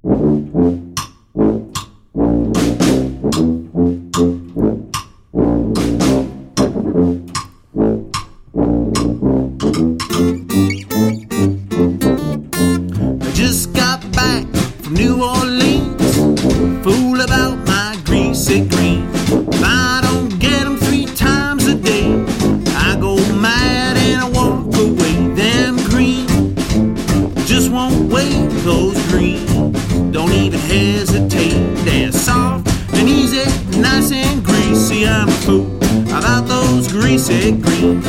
I just got back from New Orleans, fool about my greasy greens. If I don't get them 3 times a day, I go mad and I walk away. Them greens just won't wait, those greens don't even hesitate. They're soft and easy, nice and greasy. I'm a fool about those greasy greens.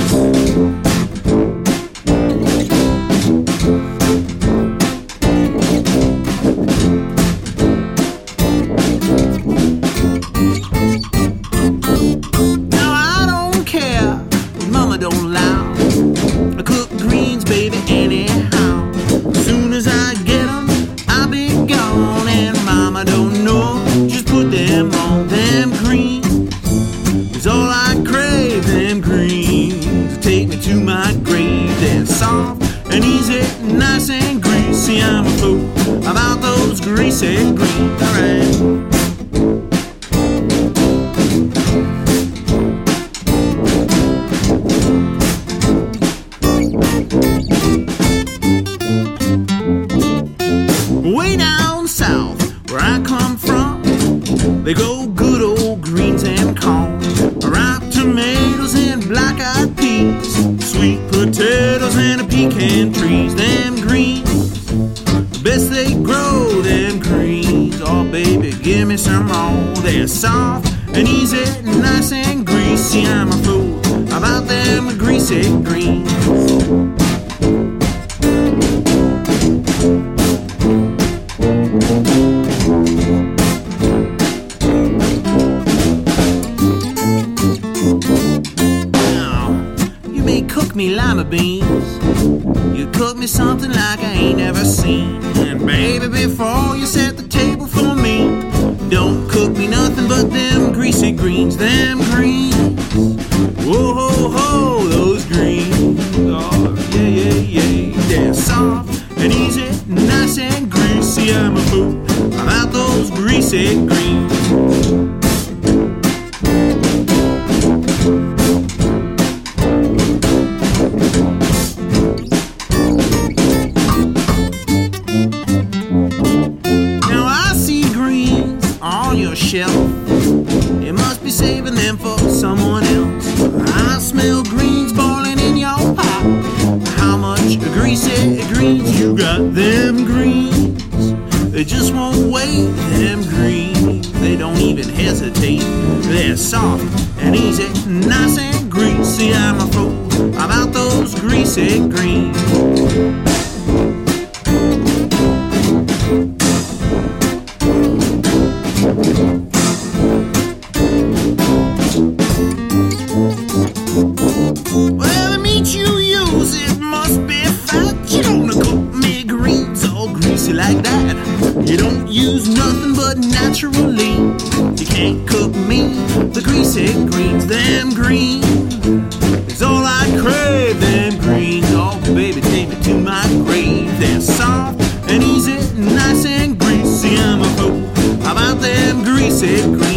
I cook greens, baby, anyhow. As soon as I get them, I'll be gone. And mama don't know, just put them on. Them greens is all I crave. Them greens take me to my grave. They're soft and easy, nice and greasy. I'm a fool about those greasy greens. Alright. Way down south, where I come from, they grow good old greens and corn, ripe tomatoes and black-eyed peas, sweet potatoes and pecan trees. Them greens, the best they grow, them greens. Oh, baby, give me some more. They're soft and easy, nice and greasy. I'm a fool about them greasy greens. Cook me lima beans, you cook me something like I ain't never seen. And baby, before you set the table for me, don't cook me nothing but them greasy greens. Them greens, whoa ho ho, those greens. Oh yeah yeah yeah, they're soft and easy, nice and greasy. I'm a fool about those greasy greens. Shelf. You must be saving them for someone else. I smell greens boiling in your pot. How much greasy greens you got? Them greens, they just won't wait. Them greens, they don't even hesitate. They're soft and easy, nice and greasy. I'm a fool about those greasy greens. Well, the meat you use, it must be fat. You don't cook me greens all greasy like that. You don't use nothing but naturally. You can't cook me the greasy greens. Them greens is all I crave. Them greens, oh baby, take me to my grave. They're soft and easy, nice and greasy. I'm a fool about them greasy greens.